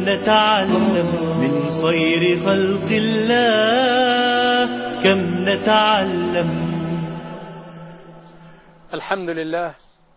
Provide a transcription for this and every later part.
نتعلم من خير خلق الله، كم نتعلم. الحمد لله،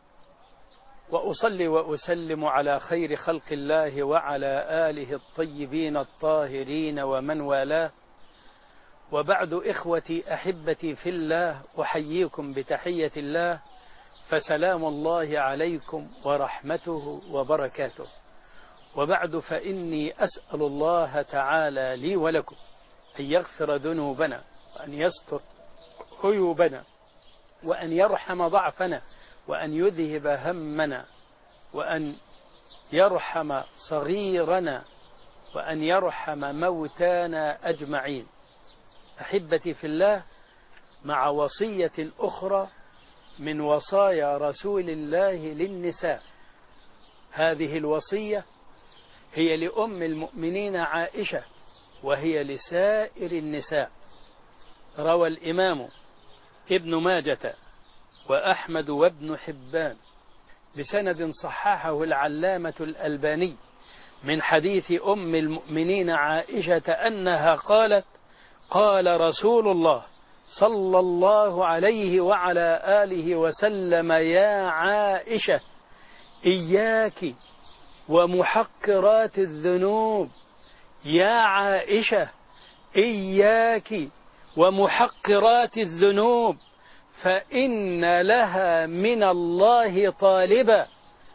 وأصلي وأسلم على خير خلق الله وعلى آله الطيبين الطاهرين ومن والاه، وبعد إخوتي أحبتي في الله، أحييكم بتحية الله، فسلام الله عليكم ورحمته وبركاته. وبعد، فإني أسأل الله تعالى لي ولكم أن يغفر ذنوبنا، وأن يستر عيوبنا، وأن يرحم ضعفنا، وأن يذهب همنا، وأن يرحم صغيرنا، وأن يرحم موتانا أجمعين. أحبتي في الله، مع وصية أخرى من وصايا رسول الله للنساء. هذه الوصية هي لأم المؤمنين عائشة، وهي لسائر النساء. روى الإمام ابن ماجة وأحمد وابن حبان بسند صححه العلامة الألباني من حديث أم المؤمنين عائشة أنها قالت: قال رسول الله صلى الله عليه وعلى آله وسلم: يا عائشة، إياك ومحقرات الذنوب. يا عائشة، إياك ومحقرات الذنوب، فإن لها من الله طالبا.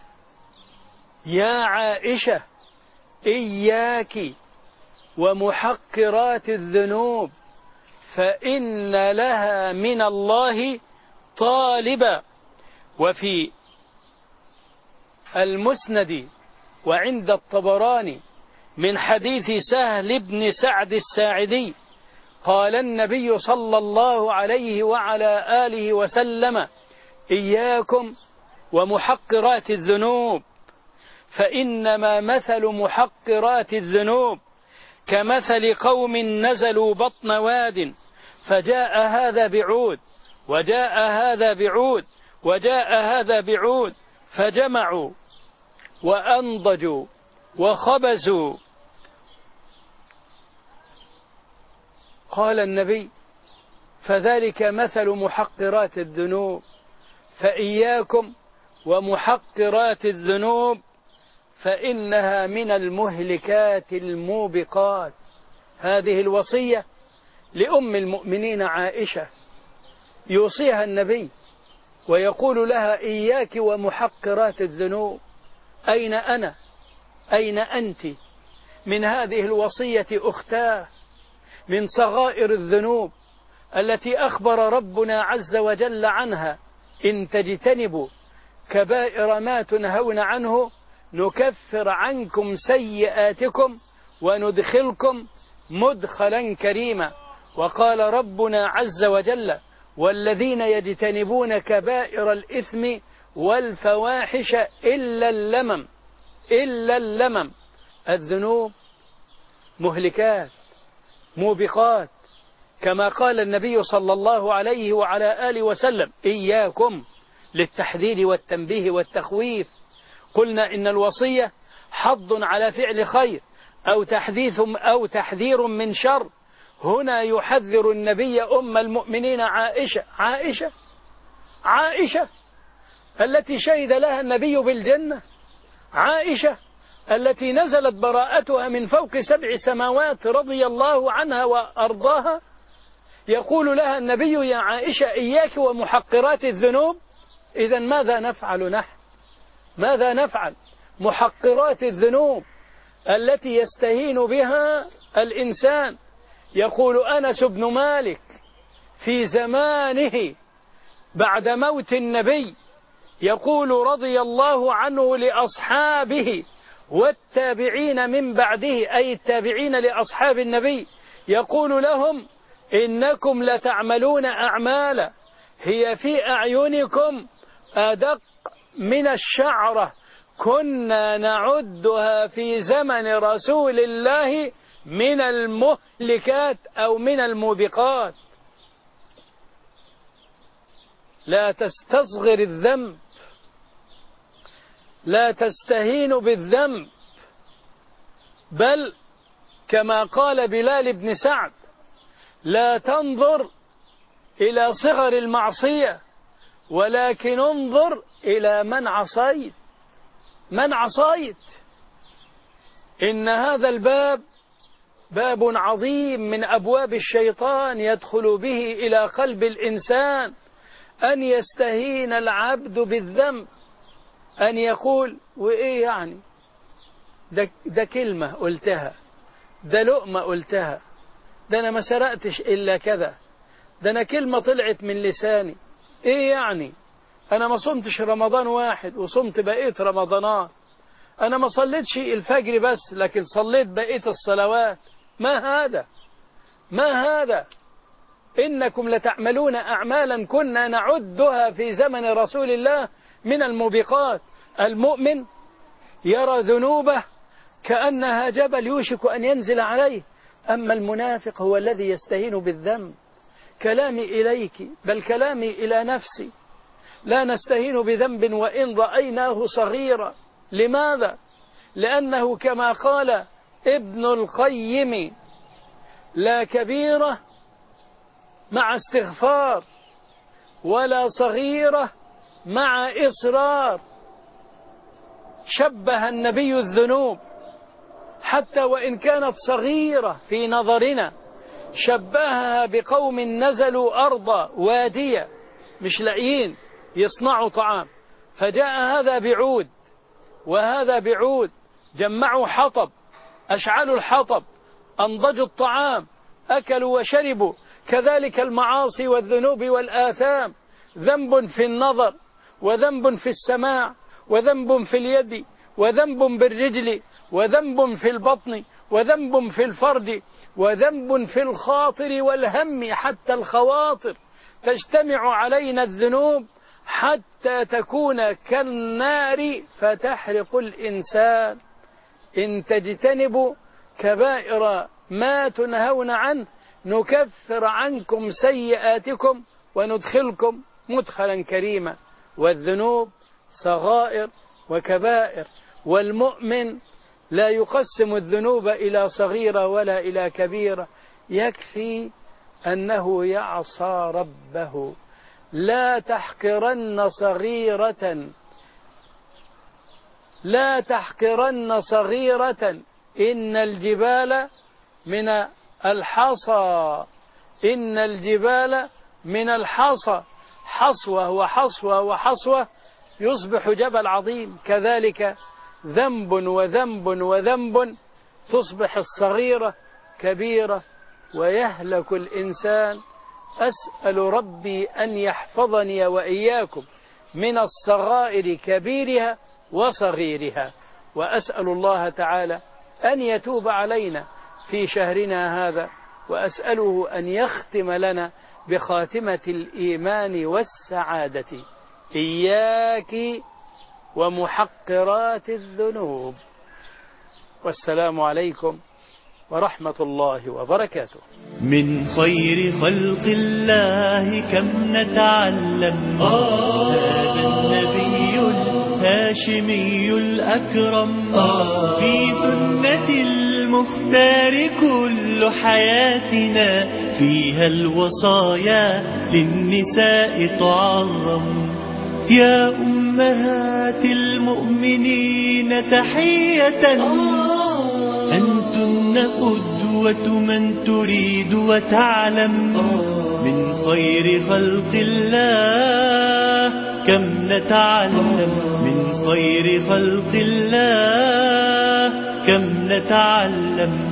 يا عائشة، إياك ومحقرات الذنوب، فإن لها من الله طالبا. وفي المسند وعند الطبراني من حديث سهل بن سعد الساعدي قال النبي صلى الله عليه وعلى آله وسلم: إياكم ومحقرات الذنوب، فإنما مثل محقرات الذنوب كمثل قوم نزلوا بطن واد، فجاء هذا بعود وجاء هذا بعود وجاء هذا بعود، فجمعوا وأنضجوا وخبزوا. قال النبي: فذلك مثل محقرات الذنوب، فإياكم ومحقرات الذنوب، فإنها من المهلكات الموبقات. هذه الوصية لأم المؤمنين عائشة، يوصيها النبي ويقول لها: إياك ومحقرات الذنوب. أين أنا؟ أين أنت من هذه الوصية أختاه؟ من صغائر الذنوب التي أخبر ربنا عز وجل عنها: إن تجتنبوا كبائر ما تنهون عنه نكفر عنكم سيئاتكم وندخلكم مدخلا كريما. وقال ربنا عز وجل: والذين يجتنبون كبائر الإثم والفواحش إلا اللمم. الذنوب مهلكات موبقات، كما قال النبي صلى الله عليه وعلى آله وسلم: إياكم، للتحذير والتنبيه والتخويف. قلنا إن الوصية حض على فعل خير أو تحذير من شر. هنا يحذر النبي أم المؤمنين عائشة التي شهد لها النبي بالجنة، عائشة التي نزلت براءتها من فوق 7 سماوات رضي الله عنها وأرضاها. يقول لها النبي: يا عائشة، إياك ومحقرات الذنوب. إذن ماذا نفعل نحن؟ ماذا نفعل؟ محقرات الذنوب التي يستهين بها الإنسان. يقول أنس بن مالك في زمانه بعد موت النبي، يقول رضي الله عنه لأصحابه والتابعين من بعده، أي التابعين لأصحاب النبي، يقول لهم: إنكم لتعملون أعمالا هي في أعينكم أدق من الشعرة، كنا نعدها في زمن رسول الله من المهلكات أو من الموبقات. لا تستصغر الذنب، لا تستهين بالذنب، بل كما قال بلال بن سعد: لا تنظر إلى صغر المعصية ولكن انظر إلى من عصيت. من عصيت. إن هذا الباب باب عظيم من أبواب الشيطان يدخل به إلى قلب الإنسان، أن يستهين العبد بالذنب، أن يقول: وإيه يعني؟ ده كلمة قلتها، ده لقمة قلتها، ده أنا ما سرقتش إلا كذا، ده أنا كلمة طلعت من لساني، إيه يعني؟ أنا ما صمتش رمضان واحد وصمت بقية رمضانات، أنا ما صليتش الفجر بس لكن صليت بقية الصلوات. ما هذا؟ ما هذا؟ إنكم لتعملون أعمالا كنا نعدها في زمن رسول الله من الموبقات. المؤمن يرى ذنوبه كأنها جبل يوشك أن ينزل عليه، أما المنافق هو الذي يستهين بالذنب. كلامي إليك بل كلامي إلى نفسي، لا نستهين بذنب وإن رأيناه صغيرا. لماذا؟ لأنه كما قال ابن القيم: لا كبيرة مع استغفار ولا صغيرة مع إصرار. شبه النبي الذنوب حتى وإن كانت صغيرة في نظرنا، شبهها بقوم نزلوا أرض وادية مش لاقيين يصنعوا طعام، فجاء هذا بعود وهذا بعود، جمعوا حطب، أشعلوا الحطب، أنضجوا الطعام، أكلوا وشربوا. كذلك المعاصي والذنوب والآثام، ذنب في النظر، وذنب في السماع، وذنب في اليد، وذنب بالرجل، وذنب في البطن، وذنب في الفرج، وذنب في الخاطر والهم. حتى الخواطر تجتمع علينا الذنوب حتى تكون كالنار فتحرق الإنسان. إن تجتنبوا كبائر ما تنهون عنه نكفر عنكم سيئاتكم وندخلكم مدخلا كريما. والذنوب صغائر وكبائر، والمؤمن لا يقسم الذنوب إلى صغيرة ولا إلى كبيرة، يكفي أنه يعصى ربه. لا تحقرن صغيرة، لا تحقرن صغيرة، إن الجبال من الحصى، إن الجبال من الحصى، حصوة وحصوة وحصوة يصبح جبل عظيم. كذلك ذنب وذنب وذنب تصبح الصغيرة كبيرة ويهلك الإنسان. أسأل ربي أن يحفظني وإياكم من الصغائر كبيرها وصغيرها، وأسأل الله تعالى أن يتوب علينا في شهرنا هذا، وأسأله أن يختم لنا بخاتمة الإيمان والسعادة. إياك ومحقرات الذنوب. والسلام عليكم ورحمة الله وبركاته. من خير خلق الله كم نتعلم. هذا النبي الهاشمي الأكرم، في سنة المختار كل حياتنا، فيها الوصايا للنساء تعظم. يا أمهات المؤمنين تحية، أنتن قدوة من تريد وتعلم. من خير خلق الله كم نتعلم، من خير خلق الله كم نتعلم.